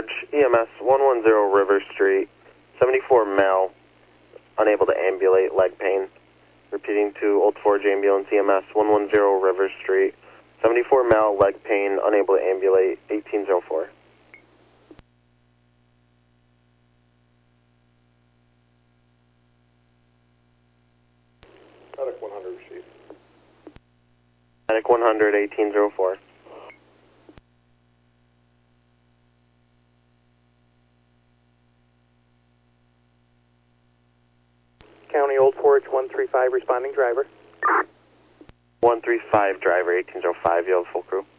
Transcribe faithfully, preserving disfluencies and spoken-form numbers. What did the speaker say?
Forge, E M S one one zero River Street, seventy-four male, unable to ambulate, leg pain. Repeating to Old Forge Ambulance, E M S one one zero River Street, seventy-four male, leg pain, unable to ambulate, eighteen oh four. Medic one hundred, Chief. Medic one hundred, eighteen oh four. County Old Forge one three five, responding driver. one three five driver, eighteen oh five, you have full crew.